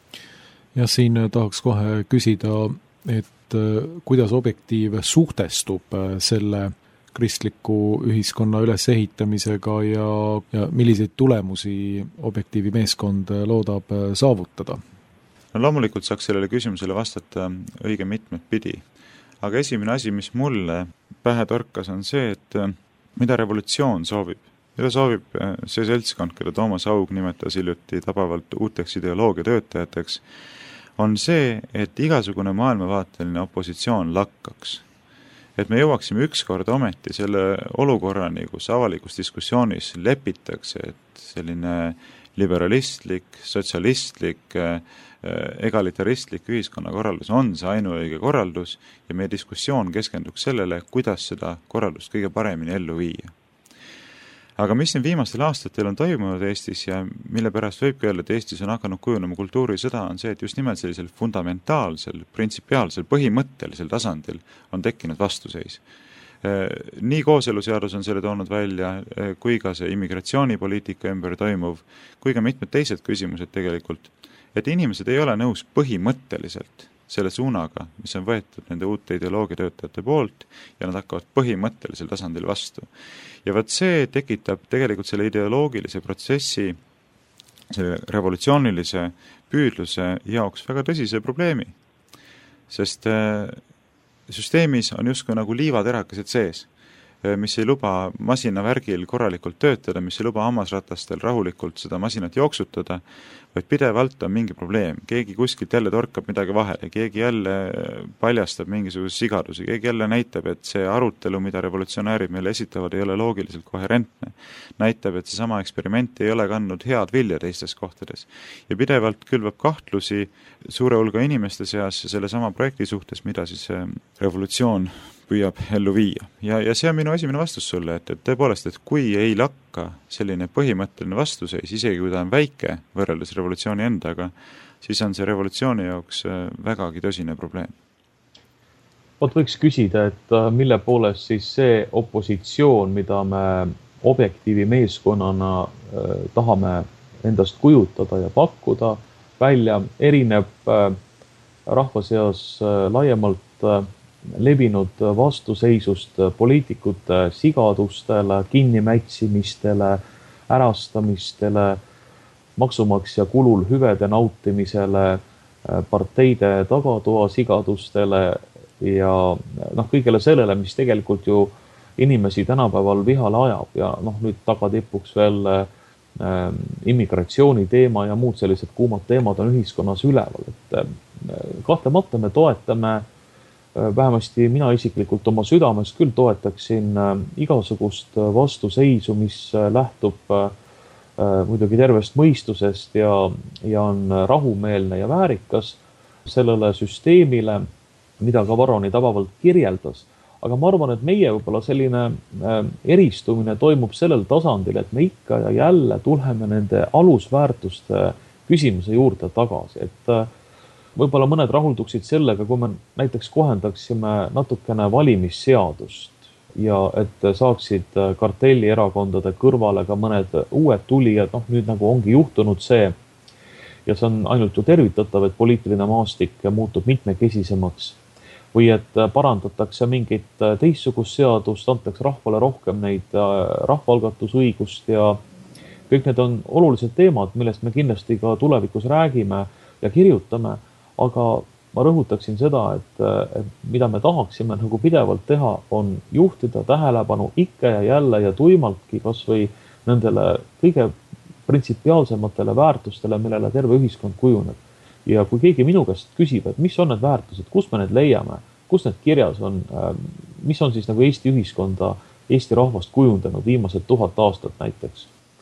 S2: Ja siin tahaks kohe küsida, et kuidas Objektiiv suhtestub selle kristliku ühiskonna ülesehitamisega ja, ja milliseid tulemusi Objektiivi meeskond loodab saavutada?
S3: No loomulikult saaks sellele küsimusele vastata õige mitmed pidi. Aga esimene asi, mis mulle pähe torkas, on see, et mida revolutsioon soovib. Mida soovib see seltskond, keda Toomas Haug nimetas hiljuti tabavalt uuteks ideoloogia töötajateks, on see, et igasugune maailmavaateline opositsioon lakkaks. Et me jõuaksime ükskord ometi selle olukorrani, kus avalikus diskussioonis lepitakse, et selline liberalistlik, sotsialistlik, egalitaristlik ühiskonnakorraldus on see ainuõige korraldus ja meie diskussioon keskenduks sellele, kuidas seda korraldust kõige paremini ellu viia. Aga mis siin viimastel aastatel on toimunud Eestis ja mille pärast võibki öelda, et Eestis on hakanud kujunema kultuurisõda, on see, et just nimelt sellisel fundamentaalsel, printsipiaalsel, põhimõttelisel tasandil on tekkinud vastuseis. Nii kooseluseadus on selle toonud välja, kui ka see immigratsioonipoliitika ümber toimuv, kui ka mitmed teised küsimused tegelikult, et inimesed ei ole nõus põhimõtteliselt selle suunaga, mis on võetud nende uute ideoloogiatöötajate poolt ja nad hakkavad põhimõttelisel tasandil vastu. Ja võt see tekitab tegelikult selle ideoloogilise protsessi, selle revolutsioonilise püüdluse jaoks väga tõsise probleemi. Sest süsteemis on justkui nagu liivaterakesed sees, mis ei luba masinavärgil korralikult töötada, mis ei luba hammasratastel rahulikult seda masinat jooksutada, vaid pidevalt on mingi probleem. Keegi kuskilt jälle torkab midagi vahele, keegi jälle paljastab mingisuguse sigadusi, keegi jälle näitab, et see arutelu, mida revolutsionäärid meile esitavad, ei ole loogiliselt koherentne. Näitab, et see sama eksperiment ei ole kandnud head vilja teistes kohtades. Ja pidevalt külvab kahtlusi suure hulga inimeste seas selle sama projekti suhtes, mida siis revolutsioon püüab ellu viia. Ja, ja see on minu esimene vastus sulle, et, et tõepoolest, et kui ei lakka selline põhimõtteline vastuseis, isegi kui ta on väike võrreldes revolutsiooni endaga, siis on see revolutsiooni jaoks vägagi tõsine probleem.
S4: Vot võiks küsida, et mille poolest siis see opositsioon, mida me Objektiivi meeskonnana eh, tahame endast kujutada ja pakkuda välja, erineb eh, rahva seas eh, laiemalt eh, levinud vastuseisust poliitikute sigadustele, kinnimätsimistele, ärastamistele, maksumaksja kulul hüvede nautimisele, parteide tagatoa sigadustele ja noh, kõigele sellele, mis tegelikult ju inimesi tänapäeval vihale ajab ja noh, nüüd tagatipuks veel äh, immigratsiooni teema ja muud sellised kuumad teemad on ühiskonnas üleval. Et äh, kahtlemata me toetame vähemasti mina isiklikult oma südames küll toetaksin igasugust vastuseisu, mis lähtub muidugi tervest mõistusest ja, ja on rahumeelne ja väärikas sellele süsteemile, mida ka Varro nii tabavalt kirjeldas. Aga ma arvan, et meie võib-olla selline eristumine toimub sellel tasandil, et me ikka ja jälle tuleme nende alusväärtuste küsimuse juurde tagasi. Et võib-olla mõned rahulduksid sellega, kui me näiteks kohendaksime natukene valimisseadust ja et saaksid kartellierakondade kõrvale ka mõned uued tulijad, noh nüüd nagu ongi juhtunud see, ja see on ainult ju tervitatav, et poliitiline maastik muutub mitmekesisemaks või et parandatakse mingit teistsugust seadust, antakse rahvale rohkem neid rahvaalgatusõigust ja kõik need on olulised teemad, millest me kindlasti ka tulevikus räägime ja kirjutame, aga ma rõhutaksin seda, et, et mida me tahaksime nagu pidevalt teha, on juhtida tähelepanu ikka ja jälle ja tuimaltki kas või nendele kõige printsipiaalsematele väärtustele, millele terve ühiskond kujuneb. Ja kui keegi minu käest küsib, et mis on need väärtused, kus me need leiame, kus need kirjas on, mis on siis nagu Eesti ühiskonda, Eesti rahvast kujundanud viimased tuhat aastat näiteks.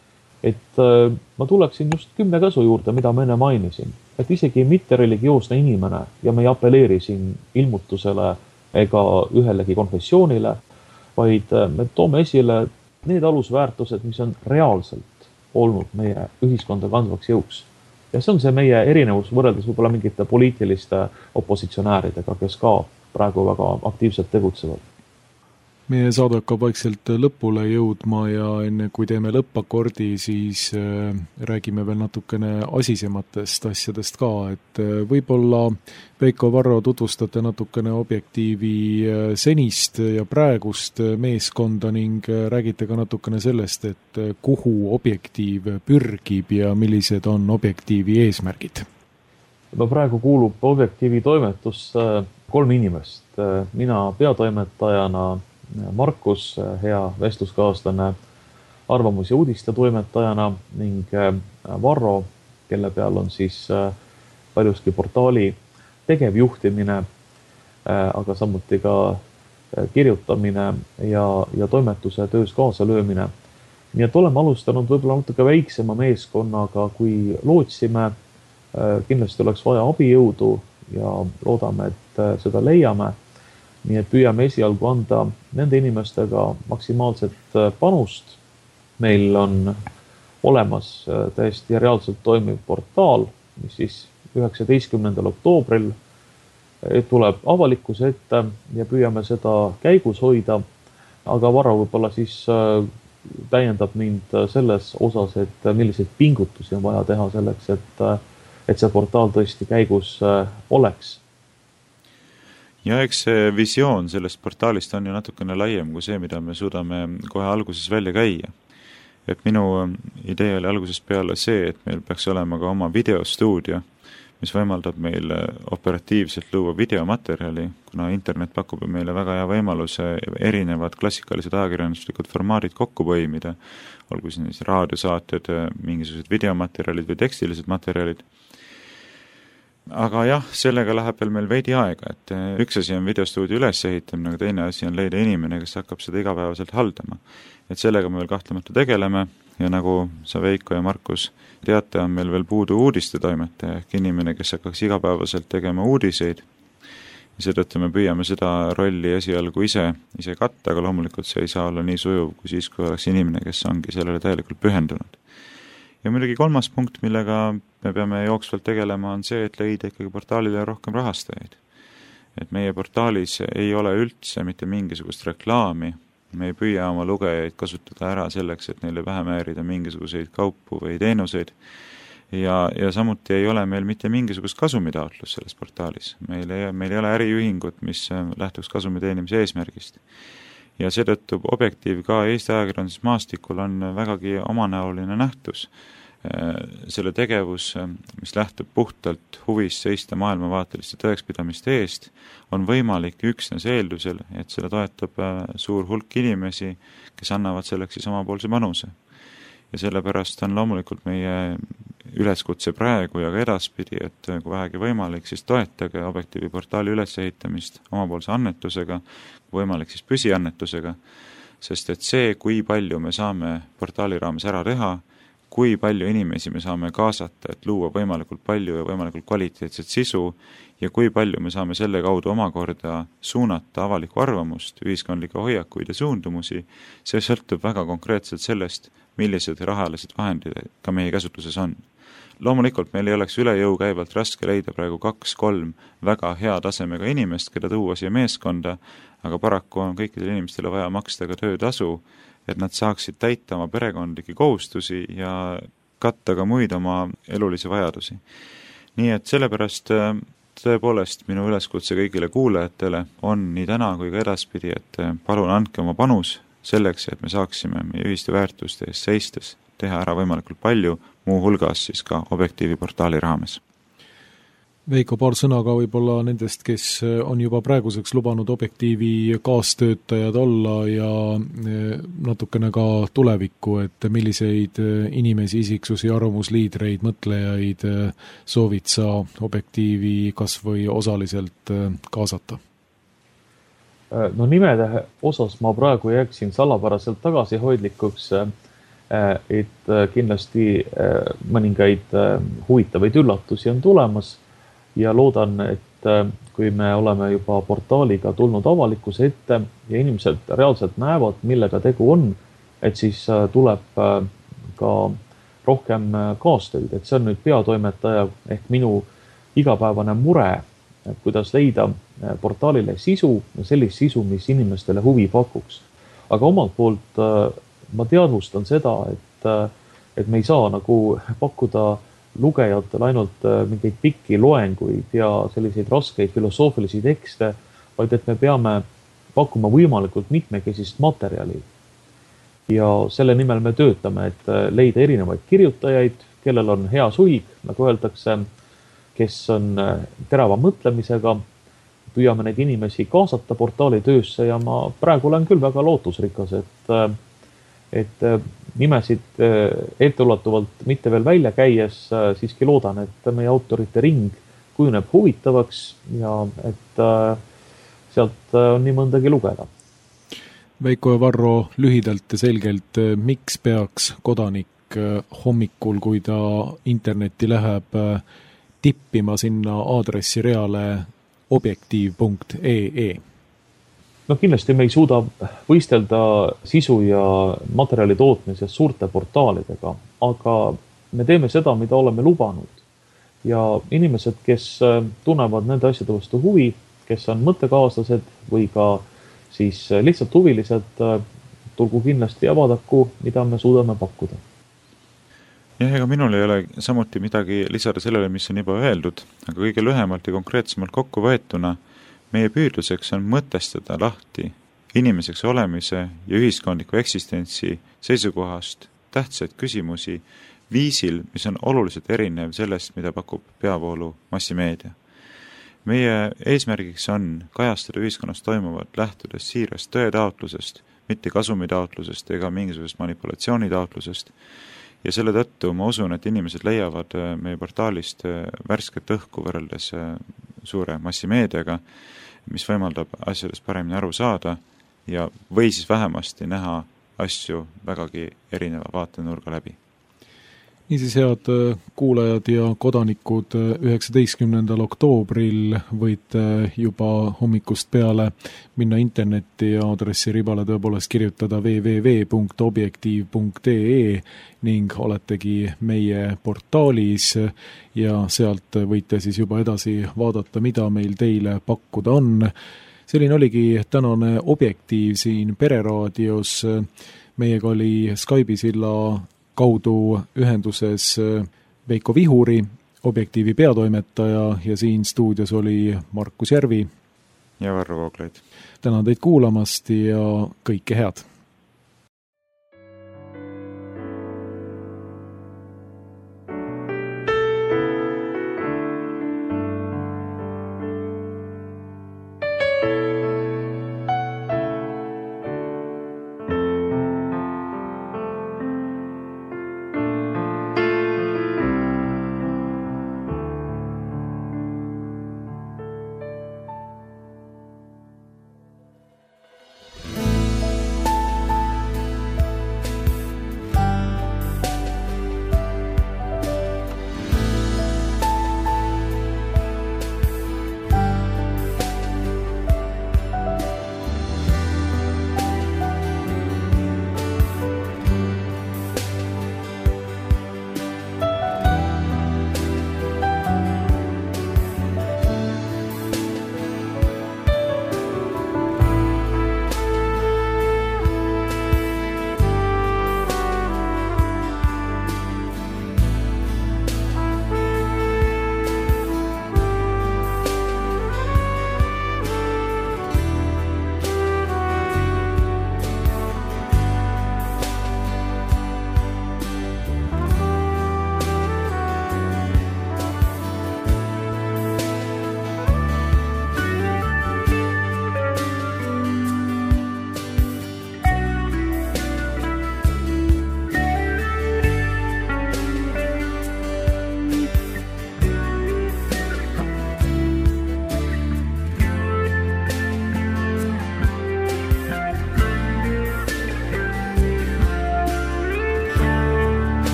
S4: Et ma tuleksin just kümne käsu juurde, mida ma enne mainisin, et isegi mitte religioosne inimene ja me ei apelleeri siin ilmutusele ega ühelegi konfessioonile, vaid me toome esile need alusväärtused, mis on reaalselt olnud meie ühiskonda kandvaks jõuks. Ja see on see meie erinevus võrreldes võib-olla mingite poliitiliste opositsionääridega, kes ka praegu väga aktiivselt tegutsevad.
S2: Meie saade hakkab vaikselt lõpule jõudma ja enne kui teeme lõppakordi, siis räägime veel natukene asisematest asjadest ka, et võib-olla Veiko Varro tutvustate natukene Objektiivi senist ja praegust meeskonda ning räägite ka natukene sellest, et kuhu Objektiiv pürgib ja millised on Objektiivi eesmärgid.
S4: Ma praegu kuulub Objektiivi toimetusse kolm inimest. Mina peatoimetajana, Markus, hea vestluskaaslane, arvamus- ja uudiste toimetajana ning Varro, kelle peal on siis paljuski portaali tegevjuhtimine, aga samuti ka kirjutamine ja, ja toimetuse töös kaasalöömine. Nii et oleme alustanud võib-olla natuke väiksema meeskonnaga, kui lootsime. Kindlasti oleks vaja abijõudu ja loodame, et seda leiame. Nii et püüame esialgu anda nende inimestega maksimaalset panust. Meil on olemas täiesti reaalselt toimiv portaal, mis siis üheksateistkümnendal oktoobril tuleb avalikkuse ette ja püüame seda käigus hoida. Aga Varro võib-olla siis täiendab mind selles osas, et milliseid pingutusi on vaja teha selleks, et, et see portaal tõesti käigus oleks.
S3: Ja eks see visioon sellest portaalist on ju natukene laiem kui see, mida me suudame kohe alguses välja käia. Et minu idee oli algusest peale see, et meil peaks olema ka oma videostuudio, mis võimaldab meil operatiivselt luua videomaterjali, kuna internet pakub meile väga hea võimaluse erinevad klassikalised ajakirjanduslikud formaadid kokku põimida, olgu siis raadiosaated, mingisugused videomaterjalid või tekstilised materjalid. Aga jah, sellega läheb veel meil veidi aega, et üks asi on videostuudio üles ehitamine, aga teine asi on leida inimene, kes hakkab seda igapäevaselt haldama. Et sellega me veel kahtlemata tegeleme ja nagu sa Veiko ja Markus teate, on meil veel puudu uudiste toimetaja ehk inimene, kes hakkaks igapäevaselt tegema uudiseid. Ja seetõttu me püüame seda rolli esialgu ise, ise katta, aga loomulikult see ei saa olla nii sujuv kui siis, kui oleks inimene, kes ongi sellele täielikult pühendunud. Ja muidugi kolmas punkt, millega me peame jooksvalt tegelema, on see, et leida ikkagi portaalile rohkem rahastajaid. Et meie portaalis ei ole üldse mitte mingisugust reklaami, me ei püüa oma lugejaid kasutada ära selleks, et neile vähe määrida mingisuguseid kaupu või teenuseid. Ja, ja samuti ei ole meil mitte mingisugust kasumitaotlus selles portaalis. Meil ei, meil ei ole äriühingut, mis lähtuks kasumi teenimise eesmärgist. Ja seetõttu Objektiiv ka Eesti ajakirjanduses maastikul on vägagi omanäoline nähtus. Selle tegevus, mis lähtub puhtalt huvist seista maailmavaateliste tõekspidamiste eest, on võimalik üksnes eeldusel, et seda toetab suur hulk inimesi, kes annavad selleks siis omapoolse panuse. Ja sellepärast on loomulikult meie üleskutse praegu ja ka edaspidi, et kui vähegi võimalik, siis toetage Objektiivi portaali ülesehitamist omapoolse annetusega, võimalik siis püsiannetusega, sest et see, kui palju me saame portaali raames ära teha, kui palju inimesi me saame kaasata, et luua võimalikult palju ja võimalikult kvaliteetset sisu ja kui palju me saame selle kaudu omakorda suunata avalikku arvamust, ühiskondlikke hoiakuid ja suundumusi, see sõltub väga konkreetselt sellest, millised rahalised vahendid ka meie käsutuses on. Loomulikult meil ei oleks üle jõu käivalt raske leida praegu kaks-kolm väga hea tasemega inimest, keda tuua siia meeskonda, aga paraku on kõikidele inimestele vaja maksta ka töötasu, et nad saaksid täita oma perekondlikke kohustusi ja katta ka muid oma elulisi vajadusi. Nii et sellepärast tõepoolest minu üleskutse kõigile kuulajatele on nii täna kui ka edaspidi, et palun andke oma panus selleks, et me saaksime meie ühiste väärtuste eest seistes teha ära võimalikult palju, muu hulgas siis ka Objektiivi portaali raames.
S2: Veiko, paar sõna ka võib-olla nendest, kes on juba praeguseks lubanud Objektiivi kaastöötajad olla ja natukene ka tulevikku, et milliseid inimesi, isiksusi, arvamusliidreid, mõtlejaid soovid sa Objektiivi kas või osaliselt kaasata?
S4: No nimede osas ma praegu jääksin salapäraselt tagasihoidlikuks, et kindlasti mõningaid huvitavaid üllatusi on tulemas ja loodan, et kui me oleme juba portaaliga tulnud avalikkuse ette ja inimesed reaalselt näevad, millega tegu on, et siis tuleb ka rohkem kaastööd, et see on nüüd peatoimetaja ehk minu igapäevane mure, kuidas leida portaalile sisu ja sellist sisu, mis inimestele huvi pakuks. Aga omalt poolt ma teadvustan seda, et, et me ei saa nagu pakkuda lugejatele ainult mingeid pikki loenguid ja selliseid raskeid filosoofilisi tekste, vaid et me peame pakkuma võimalikult mitmekesist materjali. Ja selle nimel me töötame, et leida erinevaid kirjutajaid, kellel on hea suig, nagu öeldakse, kes on terava mõtlemisega, püüame neid inimesi kaasata portaali töösse ja ma praegu olen küll väga lootusrikas, et et nimesid etteulatuvalt mitte veel välja käies siiski loodan, et meie autorite ring kujuneb huvitavaks ja et sealt on nii mõndagi lugeda.
S2: Veiko ja Varro, lühidalt ja selgelt, miks peaks kodanik hommikul, kui ta internetti läheb, tippima sinna aadressireale objektiiv punkt ee?
S4: No kindlasti me ei suuda võistelda sisu ja materjali tootmises suurte portaalidega, aga me teeme seda, mida oleme lubanud. Ja inimesed, kes tunnevad nende asjade vastu huvi, kes on mõttekaaslased või ka siis lihtsalt huvilised, tulgu kindlasti ja vaadaku, mida me suudame pakkuda.
S3: Jah, ega minul ei ole samuti midagi lisada sellele, mis on juba öeldud, aga kõige lühemalt ja konkreetsemalt kokku võetuna meie püüdluseks on mõtestada lahti inimeseks olemise ja ühiskondliku eksistentsi seisukohast tähtsaid küsimusi viisil, mis on oluliselt erinev sellest, mida pakub peavoolu massimeedia. Meie eesmärgiks on kajastada ühiskonnas toimuvat lähtudes siirast tõetaotlusest, mitte kasumitaotlusest ega mingisugusest manipulatsioonitaotlusest. Ja selle tõttu ma usun, et inimesed leiavad meie portaalist värsket õhku võrreldes suure massimeediaga, mis võimaldab asjadest paremini aru saada ja või siis vähemasti näha asju vägagi erineva vaatenurga läbi.
S2: Niisiis, head kuulajad ja kodanikud, üheksateistkümnendal oktoobril võite juba hommikust peale minna internetti ja aadressiribale tõepoolest kirjutada double-u double-u double-u punkt objektiiv punkt ee ning oletegi meie portaalis ja sealt võite siis juba edasi vaadata, mida meil teile pakkuda on. Selline oligi tänane Objektiiv siin Pereraadios. Meiega oli Skype'i silla kaudu ühenduses Veiko Vihuri, Objektiivi peatoimetaja ja siin stuudios oli Markus Järvi
S3: ja Varro Vooglaid.
S2: Tänan teid kuulamast ja kõike head!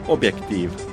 S1: Objektiiv.